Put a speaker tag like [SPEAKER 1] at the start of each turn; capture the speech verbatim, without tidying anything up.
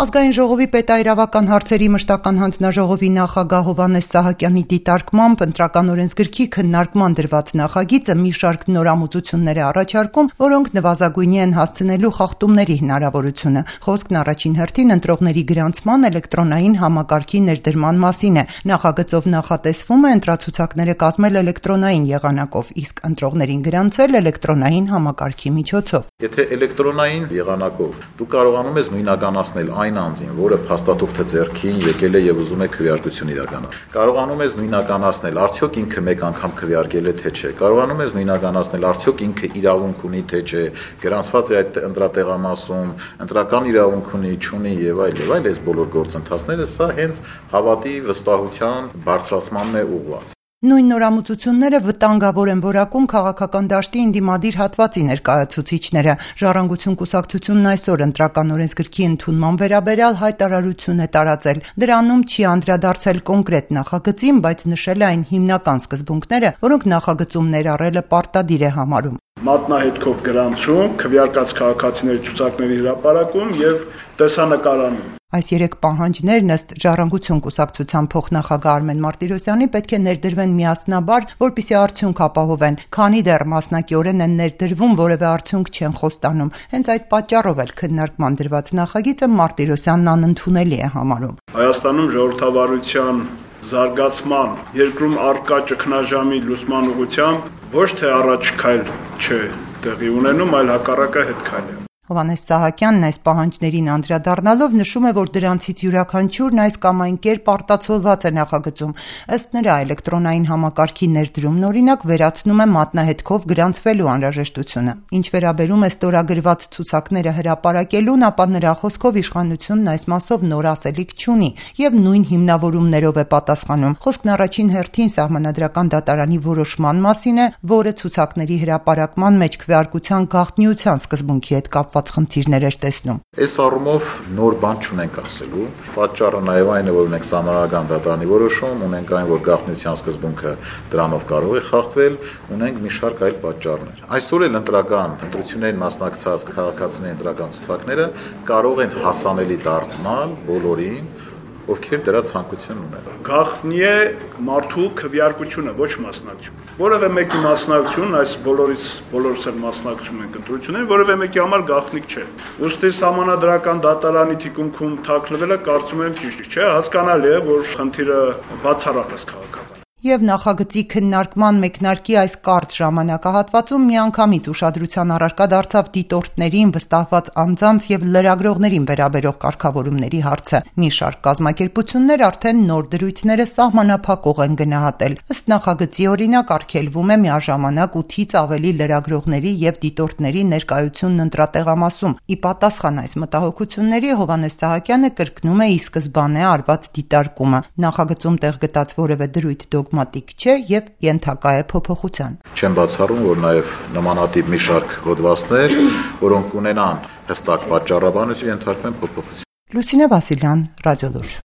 [SPEAKER 1] Ազգային ժողովի պետաիրավական հարցերի մշտական հանձնաժողովի նախագահ Հովհաննես Սահակյանի դիտարկմամբ ընտրական օրենսգրքի քննարկման դրված նախագիծը մի շարք նորամուծություններ է առաջարկում, որոնք նվազագույնի են հասցնելու խախտումների հնարավորությունը։ Խոսքն առաջին հերթին ընտրողների գրանցման էլեկտրոնային համակարգի ներդրման մասին է։ Նախագծով նախատեսվում է ընտրացուցակները կազմել էլեկտրոնային եղանակով, իսկ ընտրողներին գրանցել էլեկտրոնային համակարգի միջոցով։
[SPEAKER 2] Եթե էլեկտրոնային եղանակով դու կարողանում ես նույնականացնել այն անձին, որը փաստաթուղթե ձեռքին եկել է եւ ուզում է քվեարկություն իրականացնել, կարողանում ես նույնականացնել արդյոք ինքը մեկ անգամ քվեարկել է թե չէ, կարողանում ես նույնականացնել արդյոք ինքը իրավունք ունի թե չէ, գրանցված է այդ ընտրատեղամասում, ընտրական իրավունք ունի, չունի եւ այլ եւ այլ, այս բոլոր գործընթացները սա հենց հավատի վստահության բարձրացմանն է ուղղված։
[SPEAKER 1] Նույն նորամուծությունները վտանգավոր են որակում քաղաքական դաշտի ընդդիմադիր հատվածի ներկայացուցիչները։ Ժառանգություն կուսակցությունն այսօր ընտրական օրենսգրքի ընդունման վերաբերյալ հայտարարություն է տարածել։ Դրանում չի անդրադարձել կոնկրետ նախագծին, բայց նշել է այն հիմնական սկզբունքները, որոնք նախագծում ներառելը պարտադիր է համարում։
[SPEAKER 3] Մատնահետքով գրանցում, քվեարկած քաղաքացիների ցուցակների հրապարակում եւ տեսանկարանում։
[SPEAKER 1] Այս երեք պահանջներն ըստ Ժառանգություն կուսակցության փոխնախագահ Արմեն Մարտիրոսյանի պետք է ներդրվեն միասնաբար, որպեսզի արդյունք ապահովեն, քանի դեռ մասնակիորեն են ներդրվում, որևէ արդյունք չեն խոստանում։ Հենց այդ պատճառով էլ քննարկման դրված նախագիծը Մարտիրոսյանն անընդունելի է համարում։
[SPEAKER 3] Հայաստանում ժողովրդավարության զարգացման, երկրում առկա ճգնաժամի լուսման ուղղությամբ ոչ թե առաջ քայլ չէ տեղի ունենում, այլ հակառակը հետ քայլ է։
[SPEAKER 1] Հովհաննես Սահակյանն այս պահանջներին անդրադառնալով նշում է, որ դրանցից յուրաքանչյուրն այս կամ այն կերպ արտացոլված է նախագծում։ Ըստ նրա, էլեկտրոնային համակարգի ներդրումն օրինակ վերացնում է մատնահետքով գրանցվելու անհրաժեշտությունը։ Ինչ վերաբերում է ստորագրված ցուցակները հրապարակելուն, ապա նրա խոսքով իշխանությունն այս մասով նոր ասելիք չունի եւ նույն հիմնավորումներով է պատասխանում։ Խոսքն առաջին հերթին սահմանադրական դատարանի որոշման մասին է, որը ցուցակների հրապարակման մեջ քվեարկության գաղտնիության սկզբունքի հետ կապված խնդիրներ էր տեսնում։
[SPEAKER 2] Այս առումով նոր բան չունենք ասելու։ Պատճառը նաև այն է, որ ունենք սահմանադրական դատարանի որոշում, ունենք այն, որ գաղտնիության սկզբունքը դրանով կարող է խախտվել, ունենք մի շարք այլ պատճառներ։ Այսօր էլ ընտրական ընտրություններին մասնակցած քաղաքացիների ընտրական ցուցակները կարող են հասանելի դառնալ բոլորին, ովքեր դրա ցանկություն ունեն։
[SPEAKER 3] Գաղտնի է մարդու քվեարկությունը, ոչ մասնակցություն։ Որևէ մեկի մասնակցություն, այս բոլորից բոլորս էլ մասնակցում ենք ընտրություններին, որևէ մեկի համար գաղտնիք չէ։ Ուստի սահմանադրական դատարանի թիկունքում թաքնվելը կարծում եմ ճիշտ չէ, հասկանալի է, որ խնդիրը բացառապես քաղաքական։
[SPEAKER 1] Եվ նախագծի քննարկման մեկնարկի այս կարճ ժամանակահատվածում միանգամից ուշադրության առարկա դարձավ դիտորդներին, վստահված անձանց եւ լրագրողներին վերաբերող կարգավորումների հարցը։ Մի շարք կազմակերպություններ արդեն նոր դրույթները սահմանափակող են գնահատել։ Ըստ նախագծի օրինակ արգելվում է միաժամանակ ութից ավելի լրագրողների եւ դիտորդների ներկայությունն ընտրատեղամասում։ Ի պատասխան այս մտահոգությունների Հովհաննես Սահակյանը կրկնում է ի սկզբանե արված դիտարկումը։ Նախագծում տեղ գտած որևէ դրույթ դոգմատիկ չէ եւ ենթակա է փոփոխության։
[SPEAKER 2] Չեմ բացառում, որ նաեւ նմանատիպ մի շարք հոդվածներ, որոնք ունենան հստակ պատճառաբանություն, ենթարկվեն փոփոխության։
[SPEAKER 1] Լուսինե Վասիլյան, Ռադիոլուր։